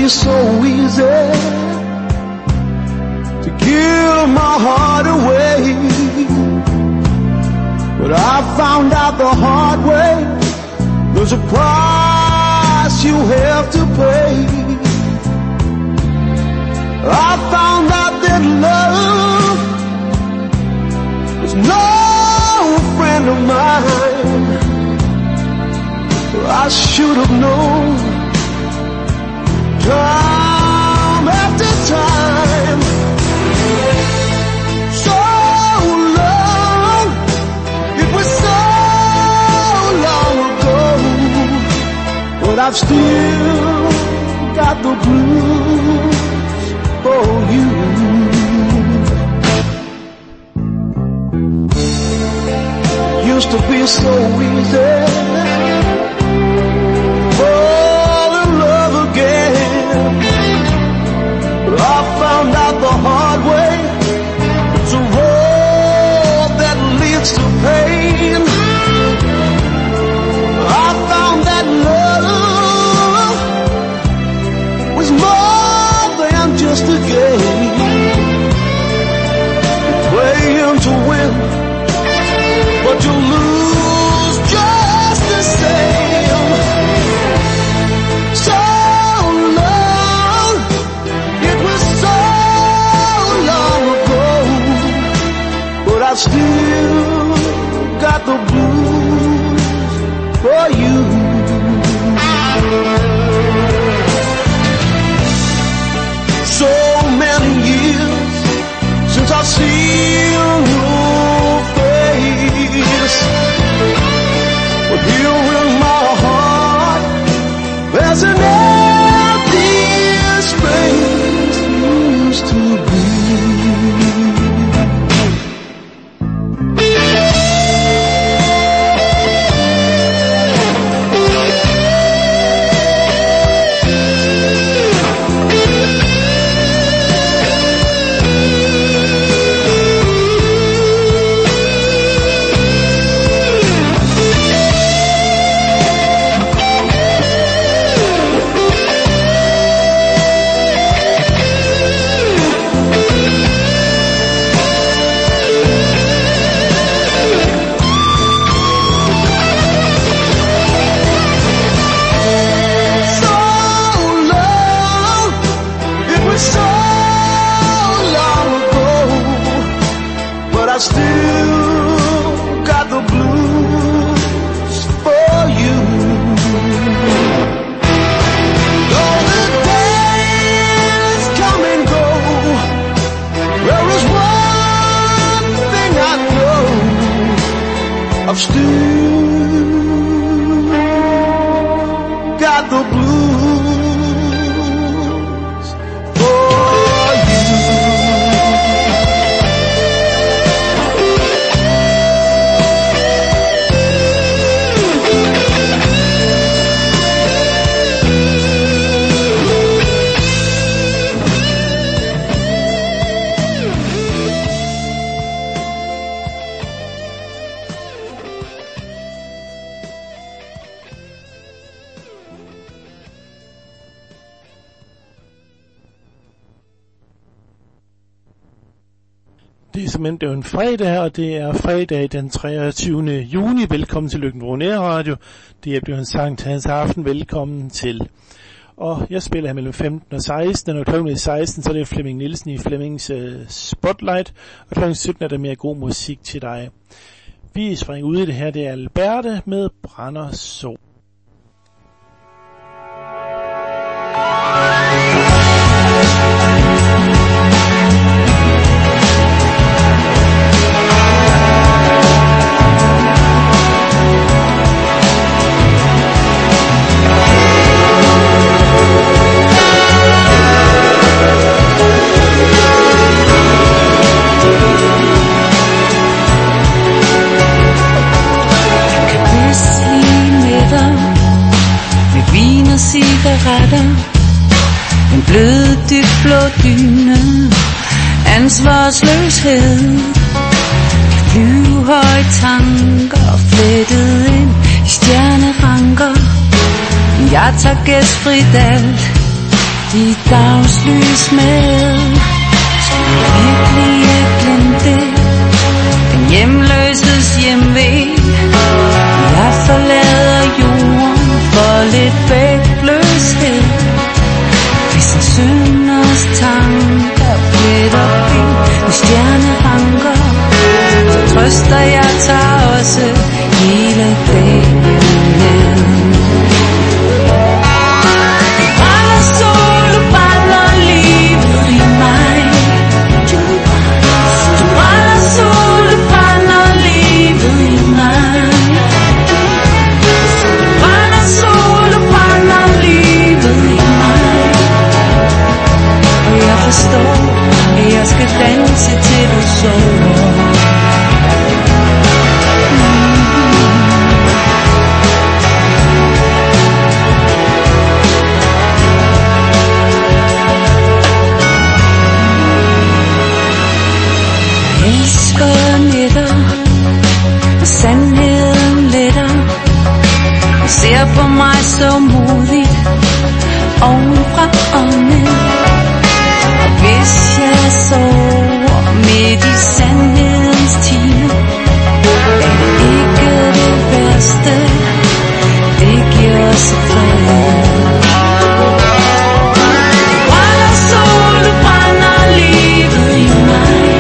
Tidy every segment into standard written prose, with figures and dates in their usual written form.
be so easy to give my heart away, but I found out the hard way. There's a price you have to pay. I found out that love was no friend of mine. I should have known time after time. So long, it was so long ago, but I've still got the blues for you. Used to be so easy, fall in love again, but I found out the hard way. It's a road that leads to pain. I found that love was more than just a game, playing to win, but you lose just the same. So long, it was so long ago, but I've still got the blues for you. So many years since I've seen your face, but here in my heart there's an empty space used to be. I still got the blues for you. Though the days come and go, there is one thing I know, I've still got the blues for you. Det er simpelthen det er en fredag, og det er fredag den 23. juni. Velkommen til Lykken Brunær Radio. Det er blevet en sang til hans aften. Velkommen til. Og jeg spiller her mellem 15 og 16, og klokken 16, så er det Flemming Nielsen i Flemmings Spotlight, og klokken 17 er der mere god musik til dig. Vi springer ud i det her, det er Alberte med Brænder Så. Cigaretter, en blød dybblå dyne, ansvarsløshed, flyvehøje tanker, flettet ind i stjerneranker. Jeg tager gæstfrit alt, dit dagslys med. Skulle virkelig glemme det, den hjemløses hjemvej. Jeg forlader jorden for lidt vægtløshed. Hvis en synders tanker pletter ben med stjerneranker, så trøster jeg tager også hele dagen med. Jeg skal danse til du sover. Jeg elsker nætter, og sandheden letter. Du ser på mig så modigt, ovenfra og ned. Hvis jeg sover midt i sandhedens time, er det ikke det værste, det giver os fred. Du brænder sol, du brænder livet i mig.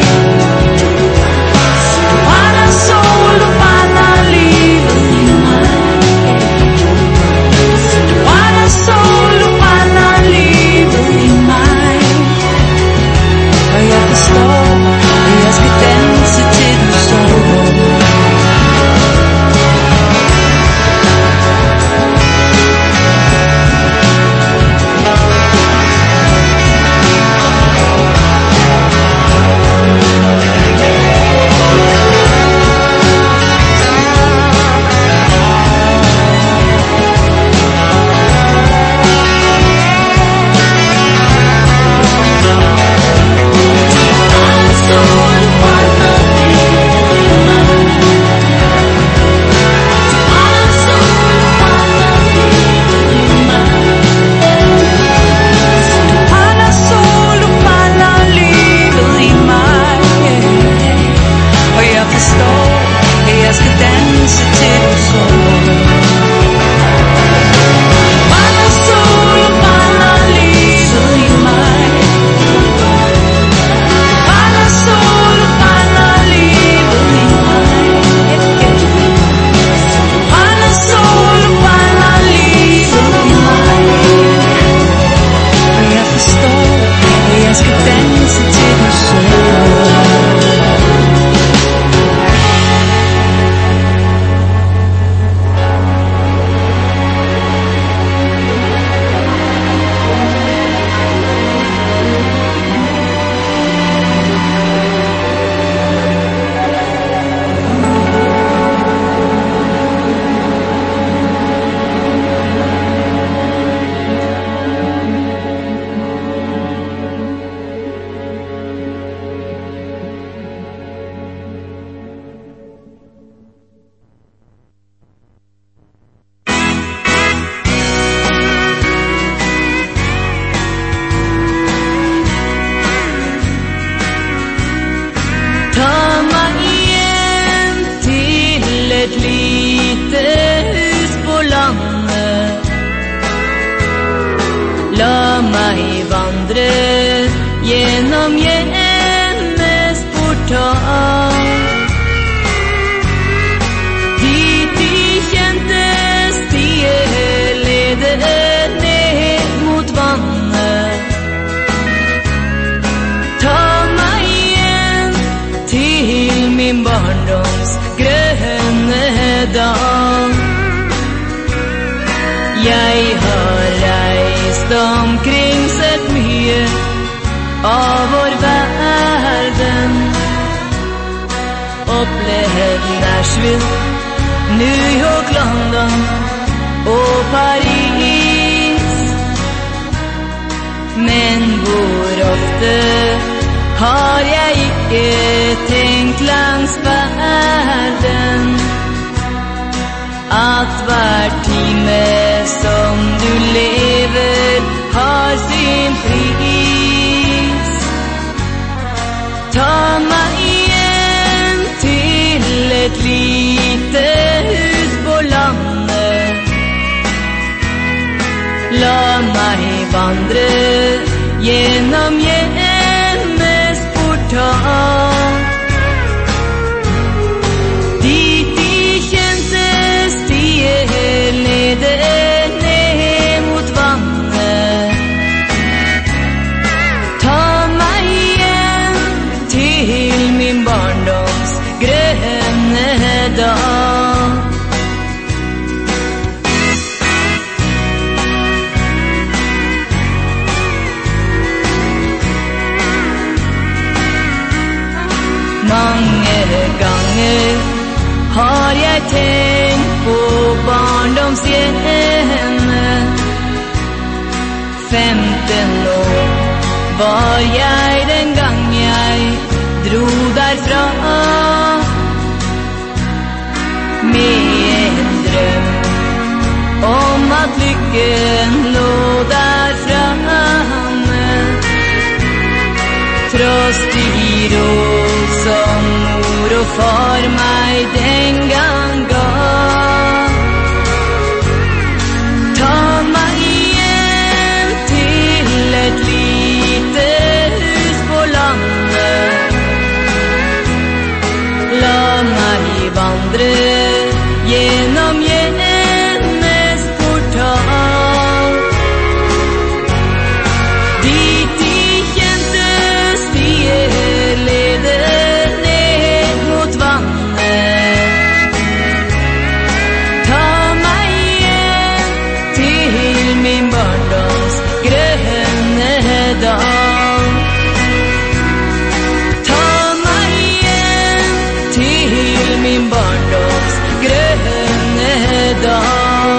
Du brænder sol, du brænder livet i mig. Du brænder sol, du brænder livet i mig. Og jeg forstår, at jeg skal danse til du sover. Jeg har reist omkring, sett mye av vår verden. Opplevd Nashville, New York, London og Paris. Men hvor ofte har jeg ikke tenkt langs verden, at hver time som du lever har sin pris. Ta mig igen till ett litet hus på landet. La mig vandra genom hjemmets portal. Dit I kände stier leder ner mot vattnet. Ta mig igen till min barndoms gröna dag. Mange ganger har jeg tenkt på barndomshjemmet. 15 år var jeg den gang jeg dro derfra. Med en drøm om at lykken lå der framme. Tross de råd som mor og far meg den gang ga. Ta meg igjen til et lite hus på landet. La meg vandre gjennom hjemmets portal. Dit I kjente stier leder ned mot vannet. Ta meg igjen til min barndoms grønne dag. Ta meg igjen til min barndoms grønne dag.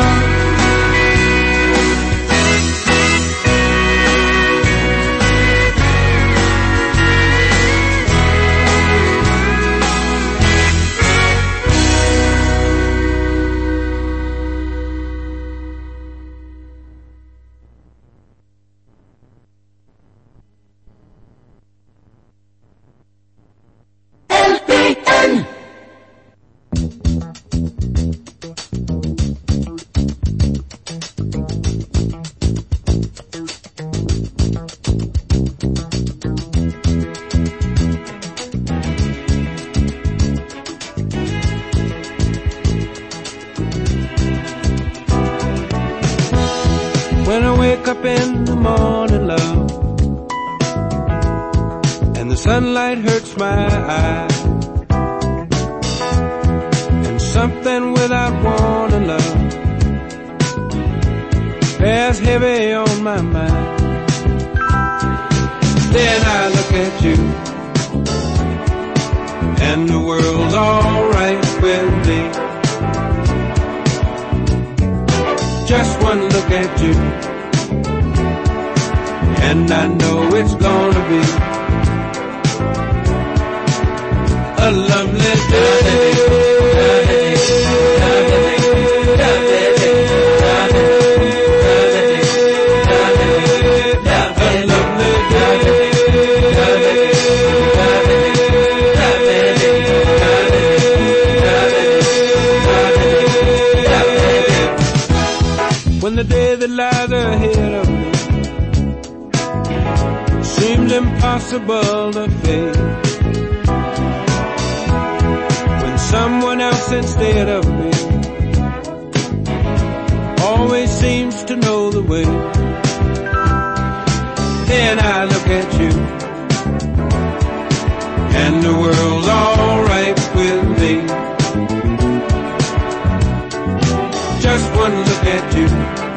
When I wake up in the morning, love, and the sunlight hurts my eyes, and something without warning, love, bears heavy on my mind. Then I look at you, and the world's alright with me. Just one look at you, and I know it's gonna be a lovely day. When the day that lies ahead of me seems impossible to face, when someone else instead of me always seems to know the way, then I look at you, and the world's alright with me. Just one look at you,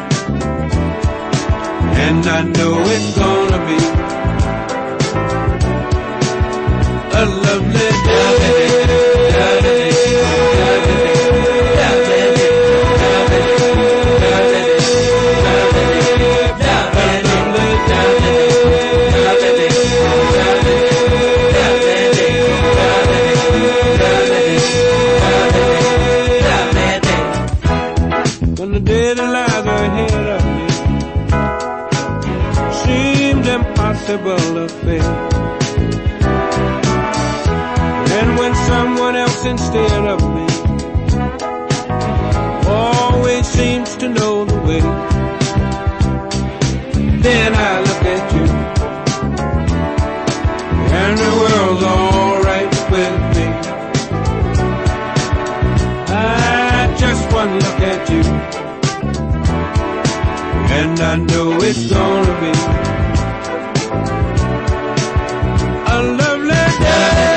and I know it's gonna be a lovely day. When the day that lies ahead of me seems inexplicable affair. And when someone else instead of me always seems to know the way, then I look at you and the world's alright with me. Just one look at you and I know it's gonna be a lovely day.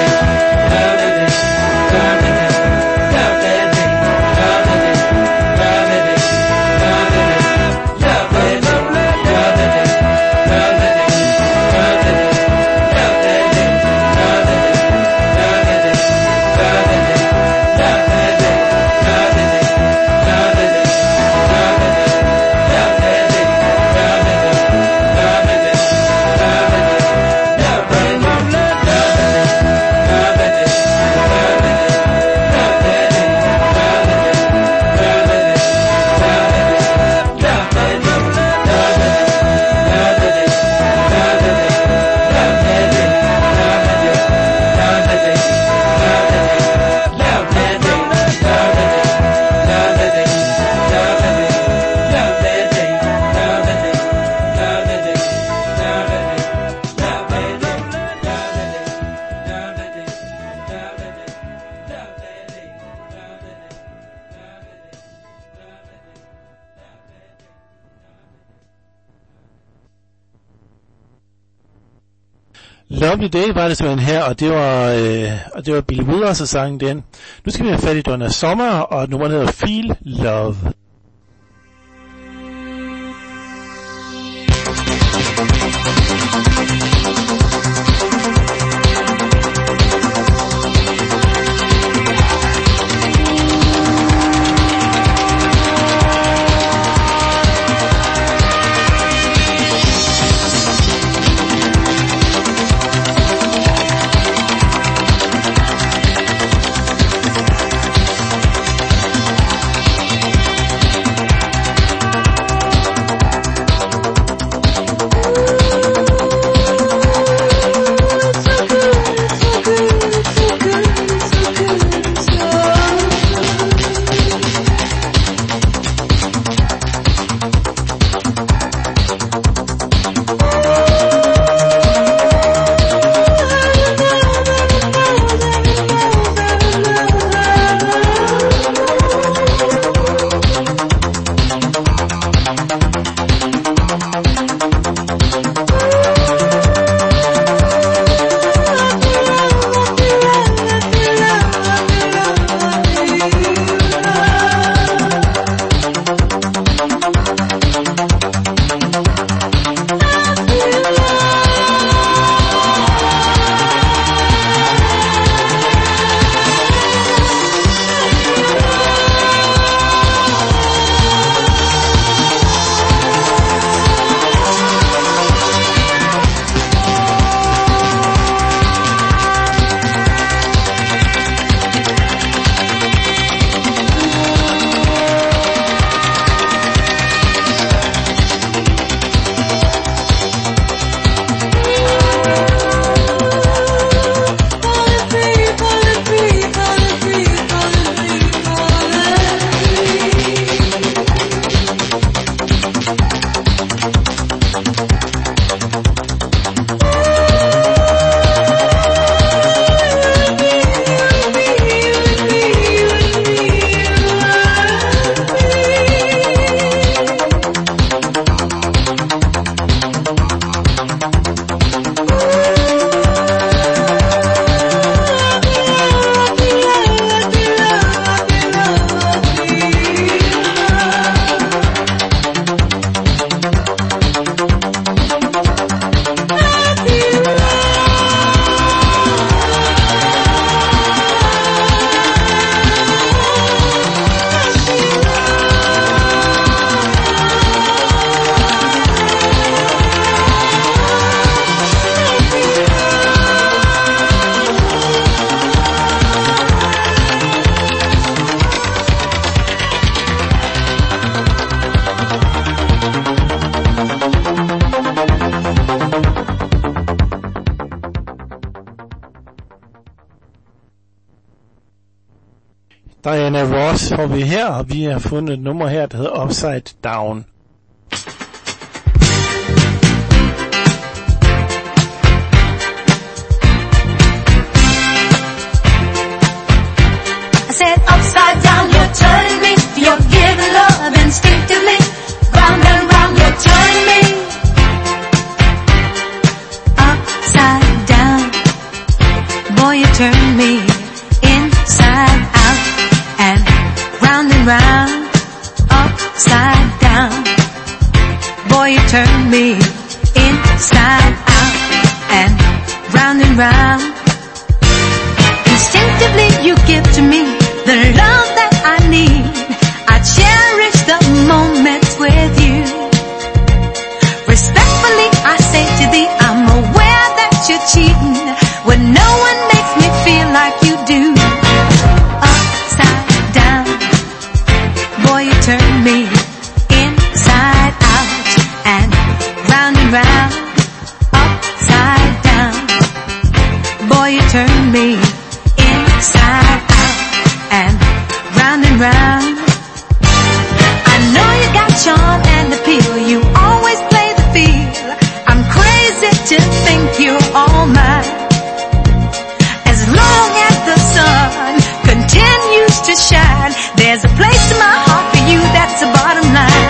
Lovely Day var det simpelthen her, og det var Billy Withers, der sang den. Nu skal vi have fat i Donna Summer, og nummeret hedder Feel Love. Diana Ross har vi her, og vi har fundet et nummer her, der hedder Upside Down. I said upside down, you're turning me, you're giving love instinctively, round and round, you're turning me, upside down, boy, you turn me inside out, and round, upside down, boy, you turn me inside out, and round, instinctively you give to me the love that I need. I cherish the moments with you. Respectfully I say to thee, I'm aware that you're cheating when no one makes me feel like you do. Upside down, boy, you turn me inside out, and round, upside down, boy, you turn me inside out, and round. I know you got charm and appeal, you always play the field. I'm crazy to think you're all mine. As long as the sun continues to shine, there's a place in my heart for you, that's the bottom line.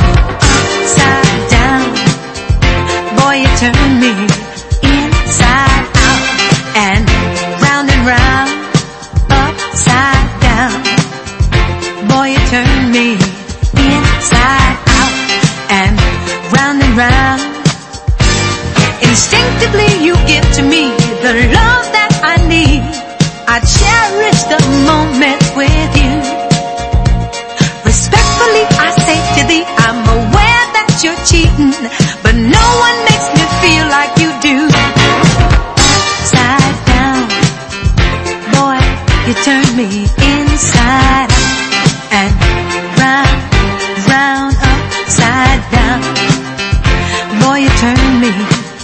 Upside down, boy, you turn me inside out, and round, upside down, boy, you turn me inside out, and round, instinctively you give to me the love that I need. I cherish the moments with you. Respectfully I say to thee, I'm aware that you're cheating, but no one makes me feel like you do. Upside down, boy, you turn me inside out, and round, upside down, boy, you turn me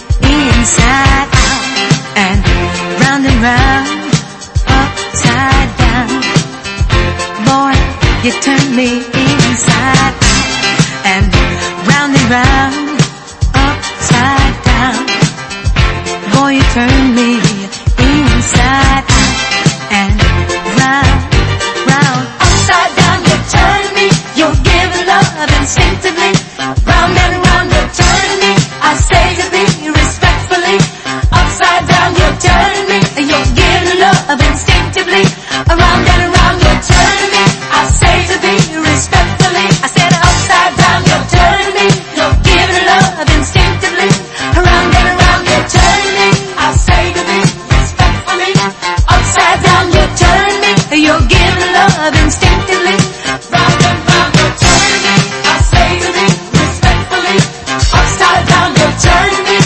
inside out, and round, upside down, boy, you turn me inside out, and round, upside down, boy, you turn me inside out, and round, upside down, you turn me, you're giving love instinctively, round and round, you're turning me, I say to thee respectfully, upside down, you're turning me, you're giving love instinctively, around and around, you're turning me, I say to thee respectfully, I said upside down, you're turning me, you're giving love instinctively, around and around, you're turning me, I say to thee respectfully, upside down, you're turning me, you're giving love instinctively, round and round, you're turning me, I say to thee respectfully, upside down, you're turning me.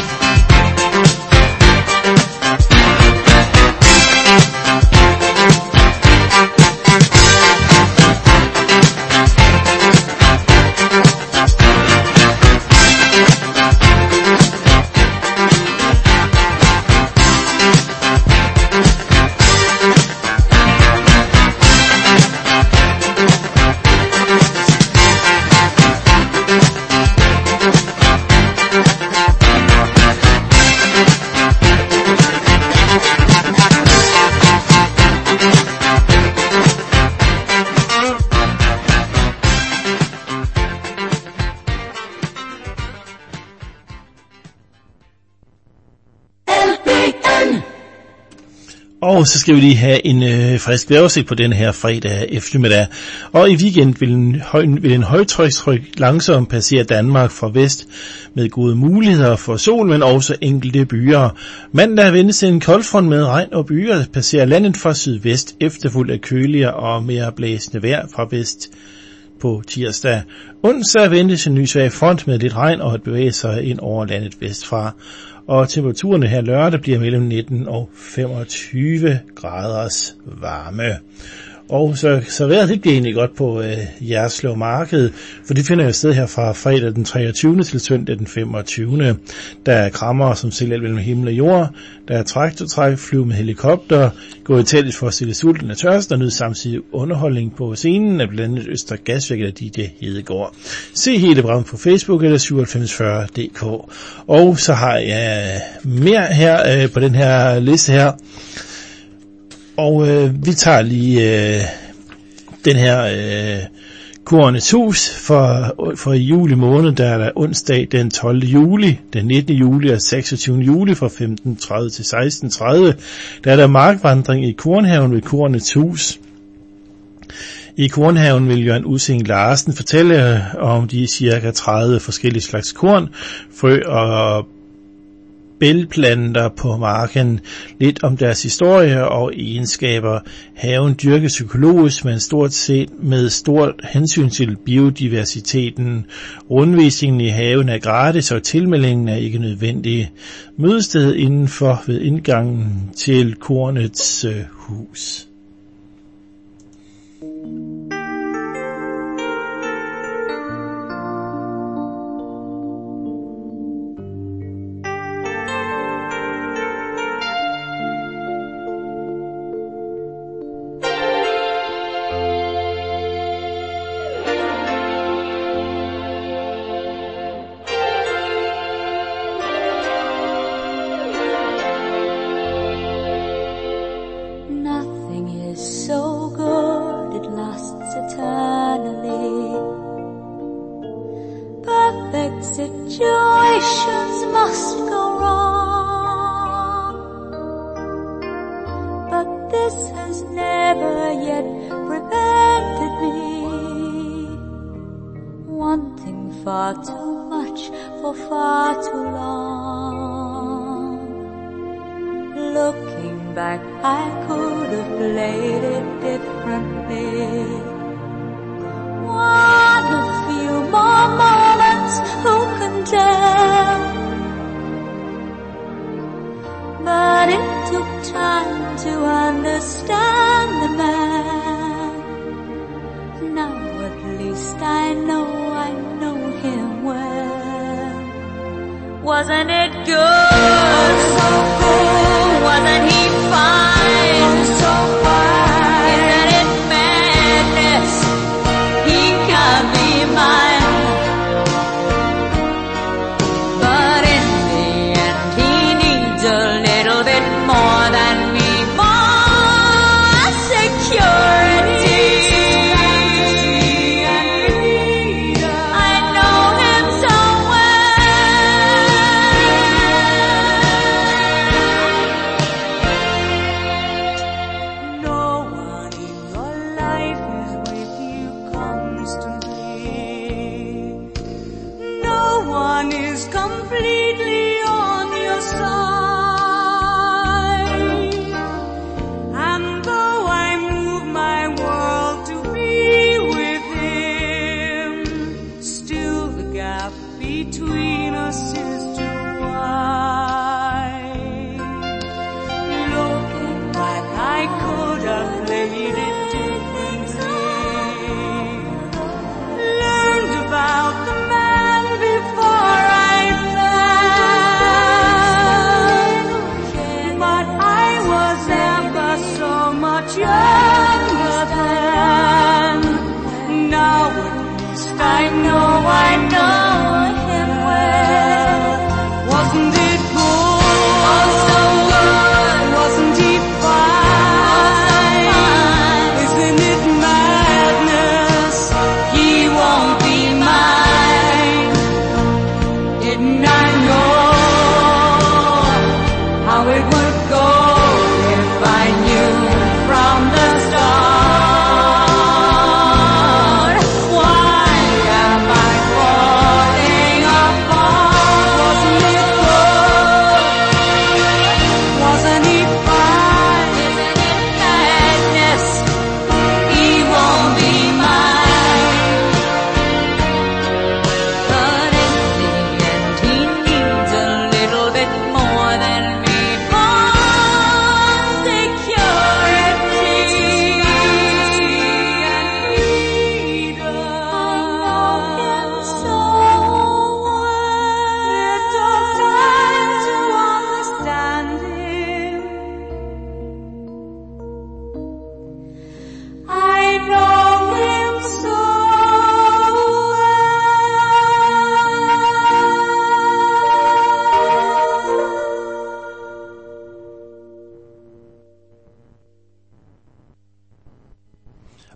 Og så skal vi lige have en frisk vejrudsigt på denne her fredag eftermiddag. Og i weekend vil en højtryksryg langsomt passere Danmark fra vest med gode muligheder for sol, men også enkelte byer. Mandag ventes en koldfront med regn og byer passerer landet fra sydvest, efterfulgt af køligere og mere blæsende vejr fra vest på tirsdag. Onsdag ventes en ny svag front med lidt regn og at bevæge sig ind over landet vestfra. Og temperaturerne her lørdag bliver mellem 19 og 25 graders varme. Og så vejret det bliver egentlig godt på Jerslev Marked, for det finder jo sted her fra fredag den 23. til søndag den 25. Der er krammer som sælger mellem himmel og jord, der er traktortræk, flyve med helikopter, gå i teltet for at stille sulten og tørst, og nyde samtidig underholdning på scenen af blandt andet Øster Gasværk eller DJ Hedegaard. Se hele programmet på Facebook eller 9740.dk. Og så har jeg mere her på den her liste her. Og vi tager lige den her Kornets Hus for juli måned, der er der onsdag den 12. juli, den 19. juli og 26. juli fra 15.30 til 16.30. Der er der markvandring i Kornhaven ved Kornets Hus. I Kornhaven vil Jørgen Ussing Larsen fortælle om de cirka 30 forskellige slags korn, frø og bælgplanter på marken, lidt om deres historie og egenskaber. Haven dyrkes økologisk, men stort set med stort hensyn til biodiversiteten. Rundvisningen i haven er gratis, og tilmeldingen er ikke nødvendig. Mødested indenfor ved indgangen til Kornets Hus.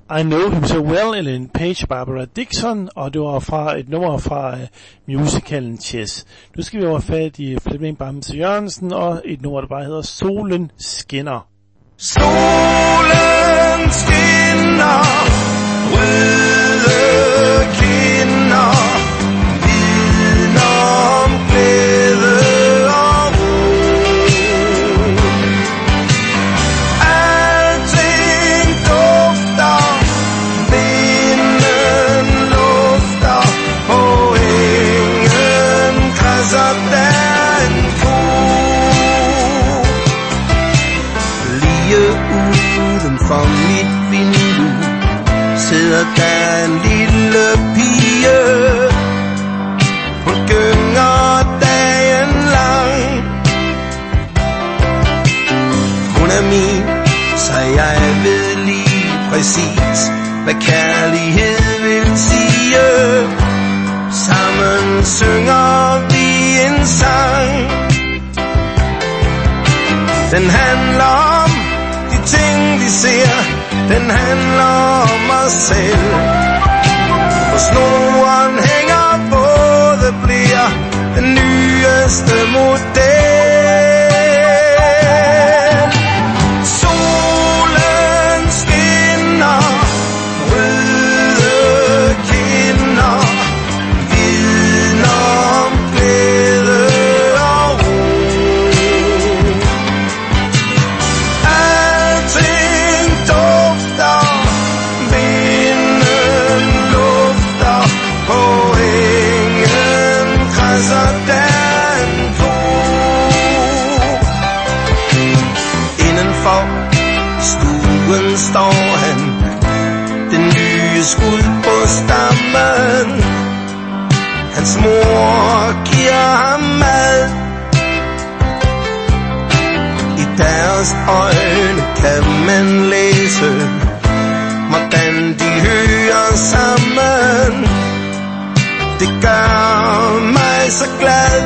I Know Him So Well, Ellen Page, Barbara Dickson, og det var fra et nummer fra musicalen Chess. Nu skal vi over fat i Flemming Bamse Jørgensen og et nummer, der bare hedder Solen Skinner. Solen skinner, røde kinder, vidner om glæde og ro. Alting dufter, vinden lufter, på engen græsser der en ko. Lige uden for mit vindue sidder der en lille pige. Hun gynger dagen lang. Hun er min, så jeg ved lige præcis, hvad kærlighed vil sige. Sammen synger vi en sang. Den handler om de ting vi ser. Den handler om os selv. For snoren hænger både bliver den nyeste model. Solen skinner, røde kinder, vidner om glæde og ro. Alting dufter, vinden lufter, på engen græsser der en ko. Indenfor stuen står han, den nye skud på stammen. Hans mor giver ham mad. I deres øjne kan man læse, hvordan de hører sammen. Det gør mig så glad.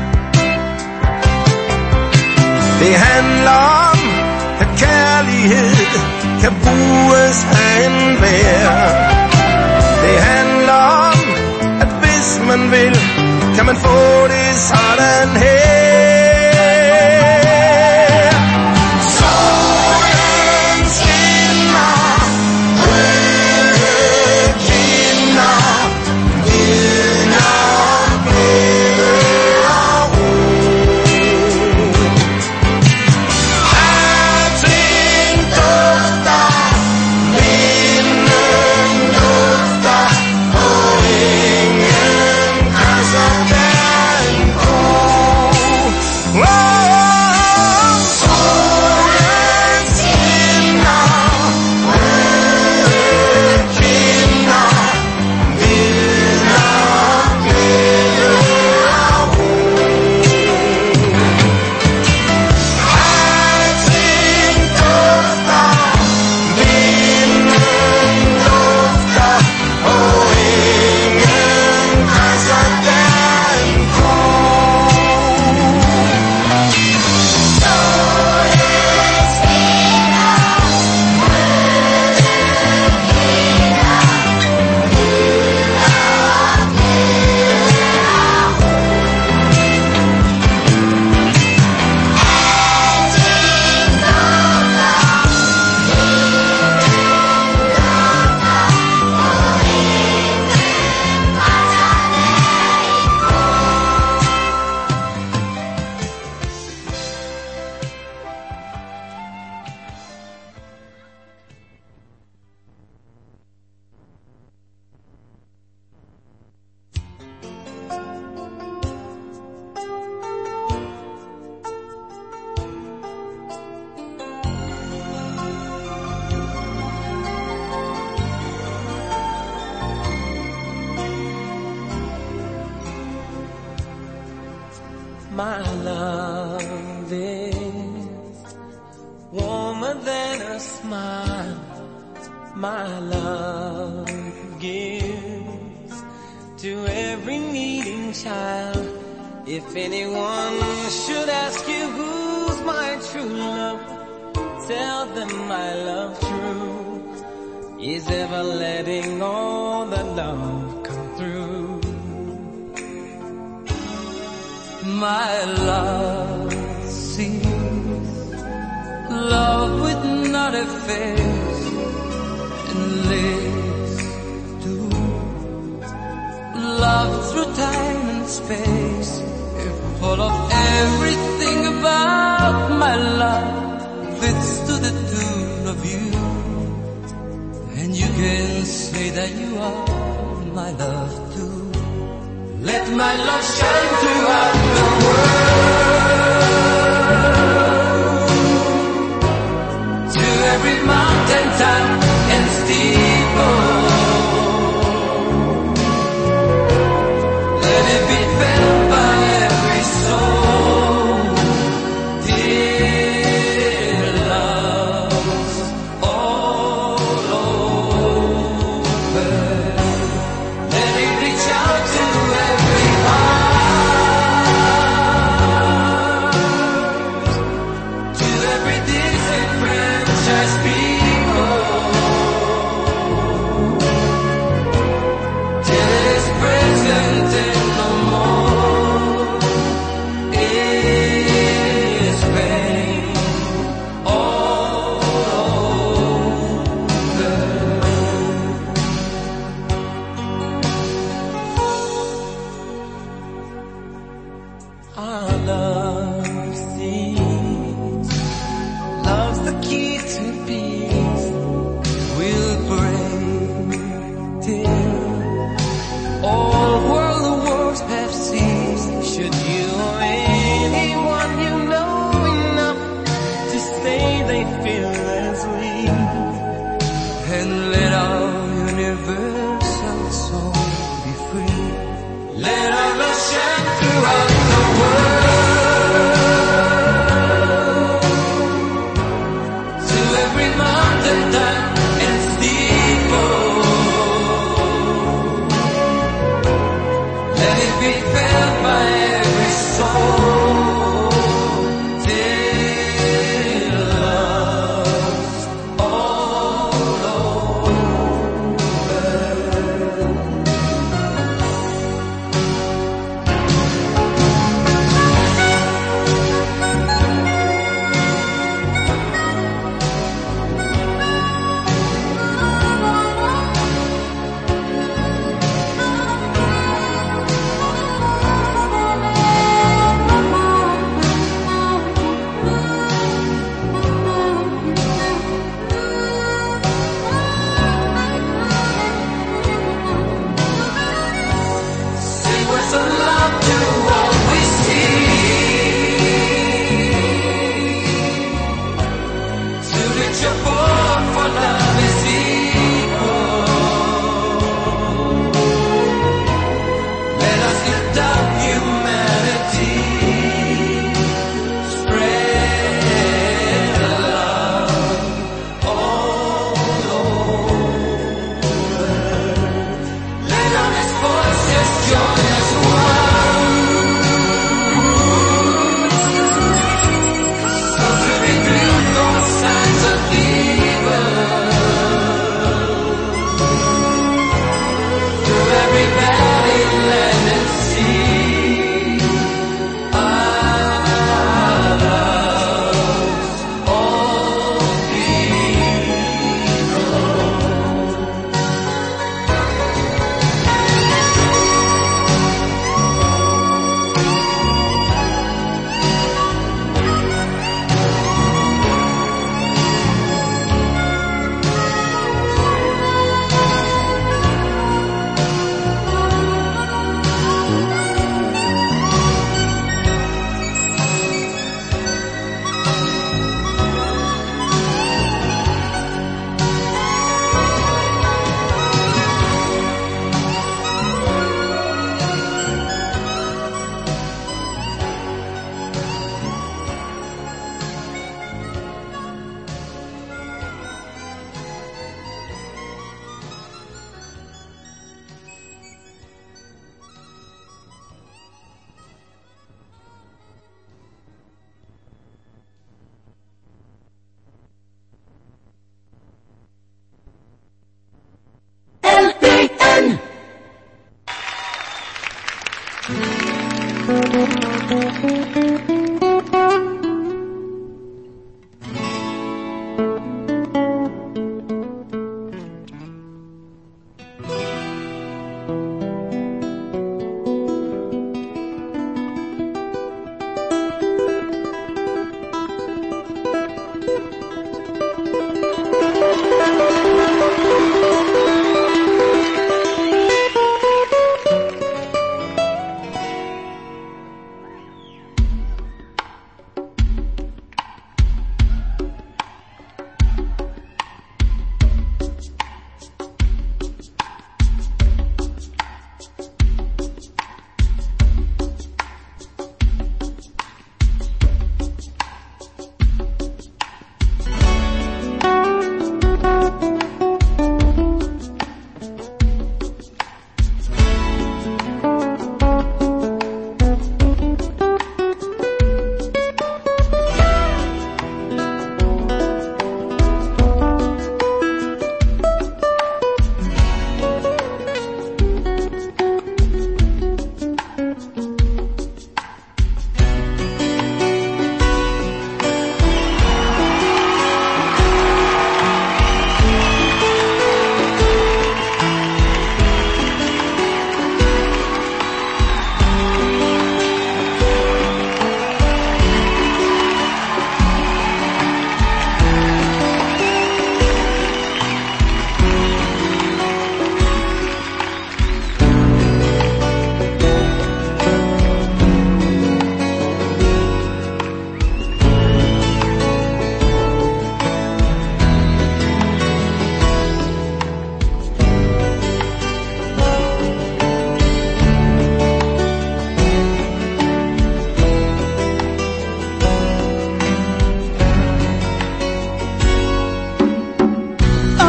Det handler om, at kærlighed kan bruges af enhver. Det handler om, at hvis man vil, kan man få det sådan her. Solen skinner, røde kinder, vidner om glæde og ro. Alting dufter, vinden lufter, på engen græsser der en ko. Solen skinner, røde kinder, vidner om glæde og ro. Alting dufter, vinden lufter, på engen græsser der en ko. My love is warmer than a smile. My love gives to every needing child. If anyone should ask you who's my true love, tell them my love true. is ever letting all the love come through. My love sees love with not a face and lives to love through time and space. If full of everything about my love fits to the tune of you, and you can say that you are my love too. Let my love shine throughout the world, to every mountain top and steeple. Let it be felt by every soul. Dear love's all over. Let it reach out to every heart, to every disenfranchised people, till it is present and no more is pain all over. Our love sees love's the key to peace.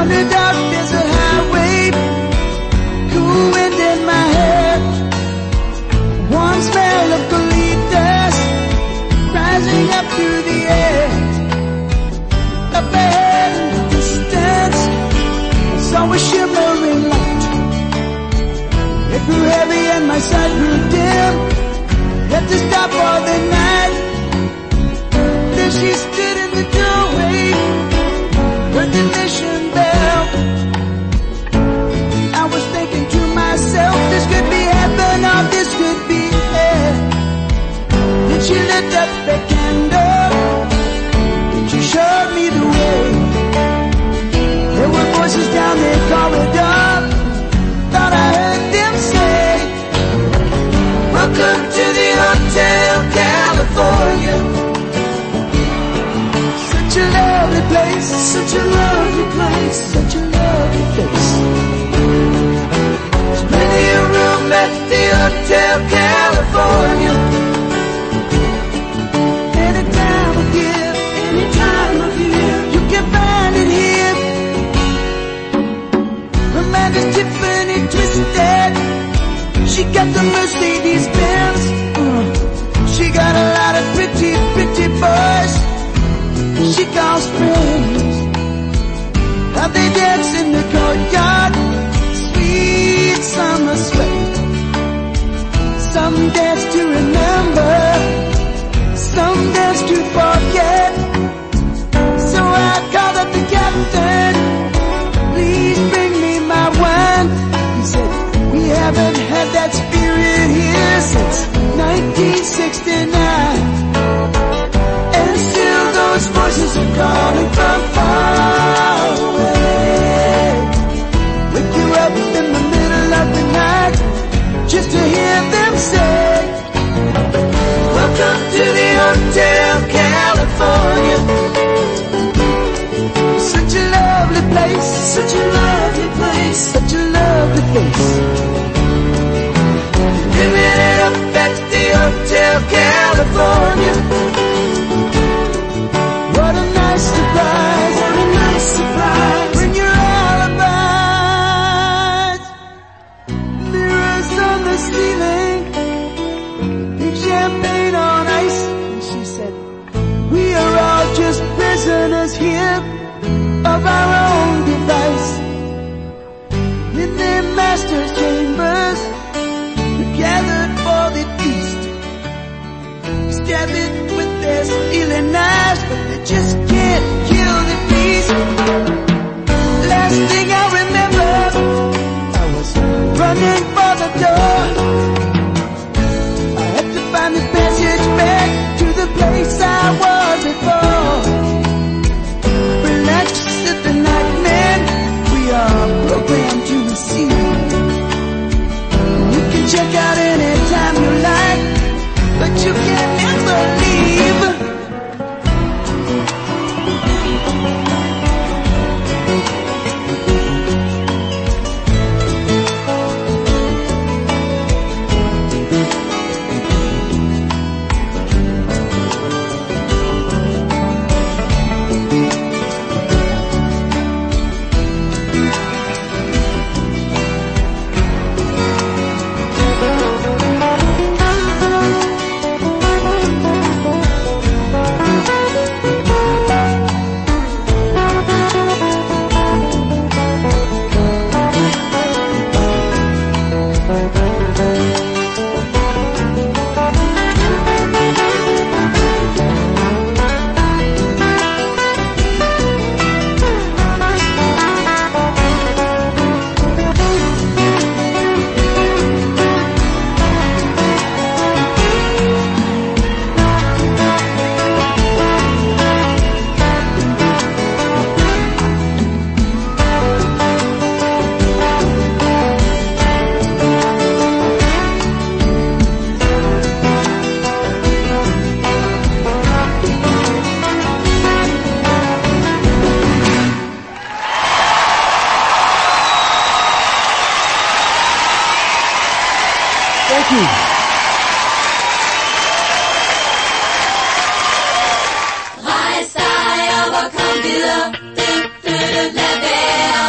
On the dark desert highway, cool wind in my hair, warm smell of colitas rising up through the air. Up ahead in the distance, I saw a shimmering light. It grew heavy and my sight grew dim. Had to stop for the night. There she stood in the doorway, heard the mission bell. I was thinking to myself, this could be heaven or this could be hell. Then she lit up the candle, she showed me the way. There were voices down the corridor, thought I heard them say, welcome to the Hotel California. Such a lovely place, such a lovely place, such a lovely place. There's plenty of room at the Hotel California. Any time of year, you can find it here. Her man is Tiffany Twisted. She got the Mercedes Benz. She got a lot of pretty, pretty boys she calls friends. How they dance in the courtyard, sweet summer sweat. Some dance to remember, some dance to forget. So I called up the captain, please bring me my wine. He said, we haven't had that spirit here since 1969. And still those voices are calling from far away. Wake you up in the middle of the night just to hear them say, welcome to the Hotel California. Such a lovely place, such a lovely place, such a lovely place. Living it up at the Hotel California. What a nice surprise, what a nice surprise. Bring your alibis. Mirrors on the ceiling, big champagne on ice. And she said, we are all just prisoners here of our own device. In their master's chambers, we gathered for the feast. Stab it with their stealing knives, but they just can't kill the beast. Last thing I remember, I was running for the door. I had to find the passage back to the place I was before. Relax, said the nightman, we are programmed to receive. You can check out anytime you like, but you can never leave. you. High side of a computer,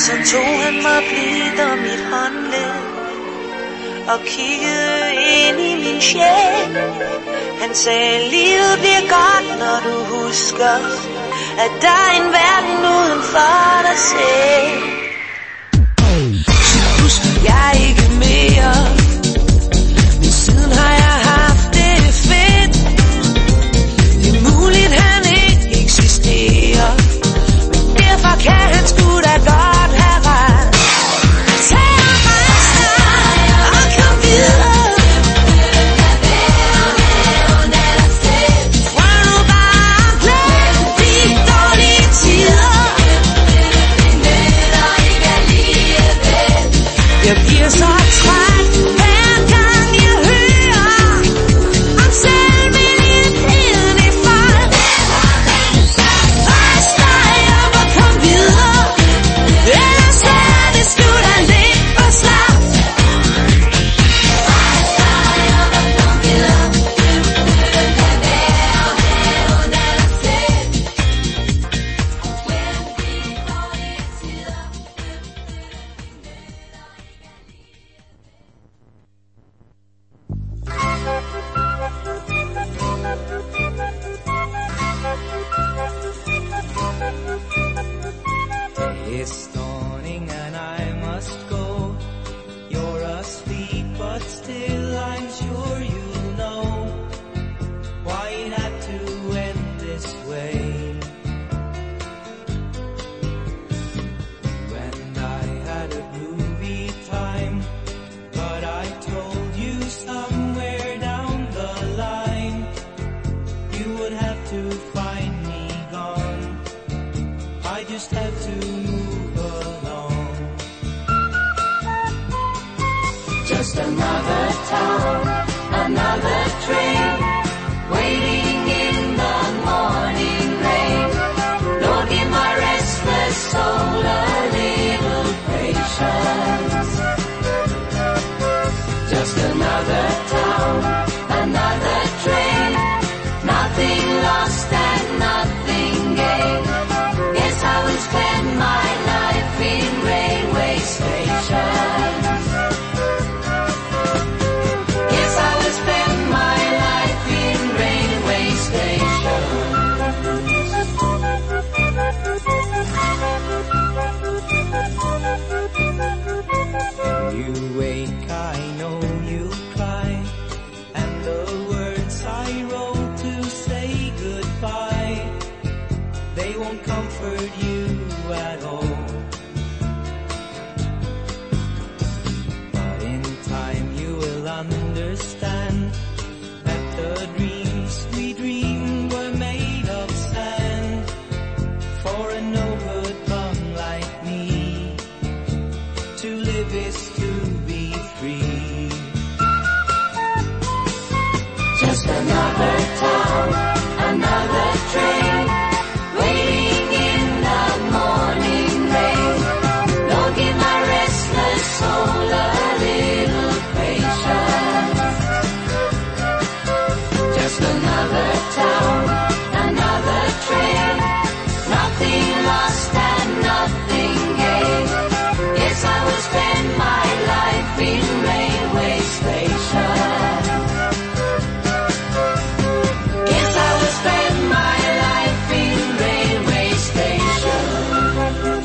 Så tog han mig blidt om mit håndled og kiggede ind i min sjæl. Han sagde, livet bliver godt, når du husker, at der er en verden uden for dig selv. Så husker jeg ikke mere, men siden har jeg haft det fedt. Det er muligt, han ikke eksisterer, men derfor kan han sgu da godt have ret. Tag mig og kom videre. Jeg bliver så træt hver gang jeg hører om selvmedlidenheden i folk. Rejs dig op og kom videre, ellers er det slut at ligge og slap. Rejs dig op og kom videre, du kan være her under dig selv. Glem de dårlige tider. It's dawning and I must go. You're asleep, but still I'm sure you'll know why it had to end this way. You and I had a groovy time, but I told you somewhere down the line you would have to find me gone. I just had to move along. Just another town, another train, waiting in the morning rain. Lord, give my restless soul a little patience. Just another town, another train, nothing lost and nothing gained. Guess I will spend my life in railway stations. Guess I will spend my life in railway stations. When you wake, I know you'll cry, and the words I wrote to say goodbye, they won't comfort you at all. But in time you will understand that the dreams we dreamed were made of sand. For a no-good bum like me, to live is to be free. Just another town, another train, waiting in the morning rain. Lord, give my restless soul a little patience. Just another town, another train, nothing lost and nothing gained. Yes, I will spend my life in railway stations. Yes, I will spend my life in railway stations.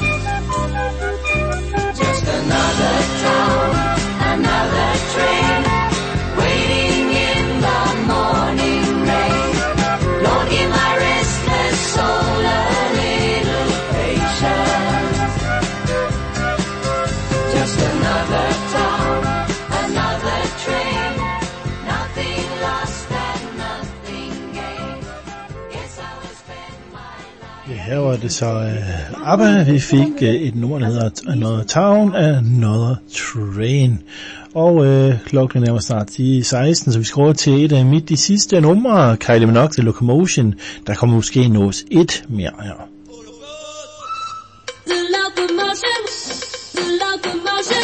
Just another town, another train, waiting in the morning rain. Lord, give my restless soul a little patience. Just another town, another train, nothing lost and nothing gained. Yes, I will spend my life. Ja, her var det så ABBA. Vi fik et nummer, der hedder Another Town, Another Train. Og klokken er snart 16, så vi skal over til et af de sidste numre, Kylie Minogue, The Locomotion. Der kommer måske nås et mere her. The locomotion, the locomotion.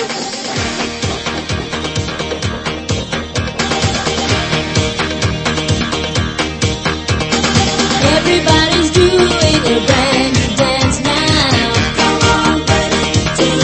Everybody's doing a brand new dance now. Come on, baby,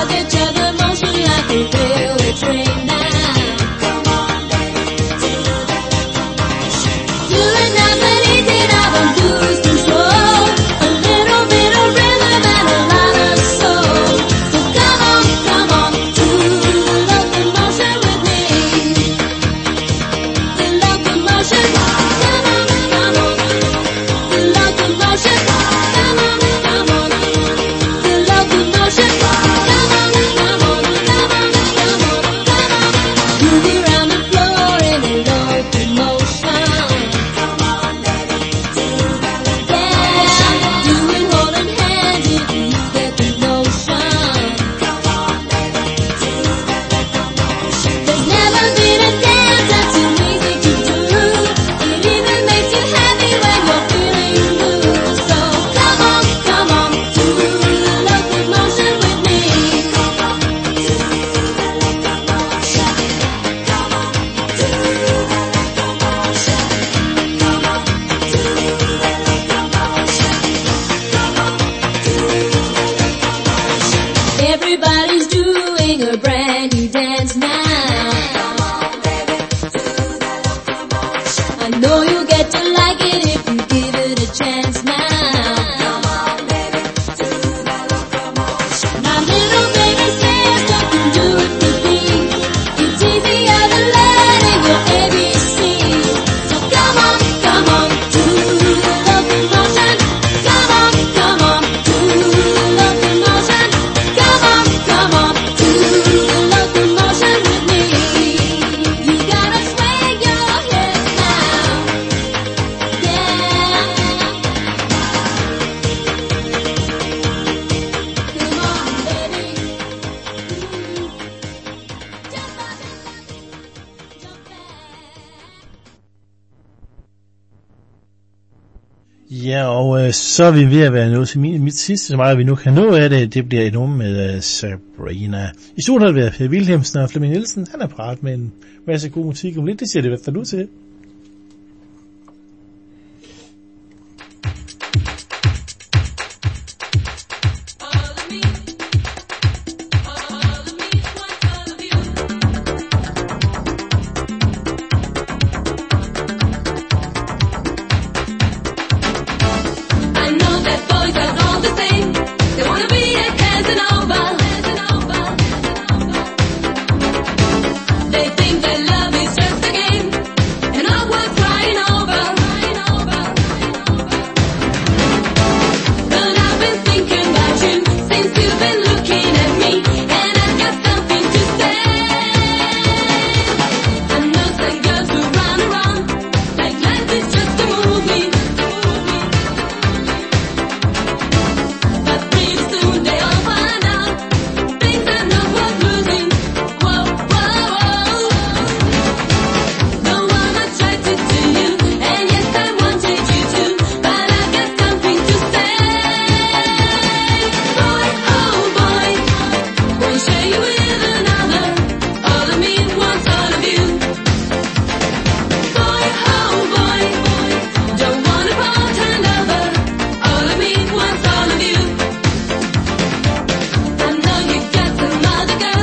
get to the motion like a railway train now. Doing nothing easy now, don't lose control. A little bit of rhythm and a lot of soul. So come on, to the locomotion with me. The locomotion, come on, the locomotion, come on, the locomotion, come on, move around the floor in a locomotion. Yeah, doing holding hands if you get the notion. There's never been a dance that's too easy to do. It even makes you happy when you're feeling blue. So come on, to the locomotion with me. Everybody's doing a brand new dance now. I know you get to like it if you give it a chance now. My little baby says, don't you do it for me. It's easier than learning your ABC. So come on, to the locomotion. Come on, to the locomotion. Come on, to the locomotion with me. You gotta swing your head now. Yeah. Come on, baby. Jump up, jump back. Ja, og så er vi ved at være nået til mit sidste, så meget vi nu kan nå af det. Det bliver et nummer med Sabrina. I studiet har det været Per Wilhelmsen og Flemming Nielsen. Han er parat med en masse god musik om lidt. Det siger det i hvert fald ud til.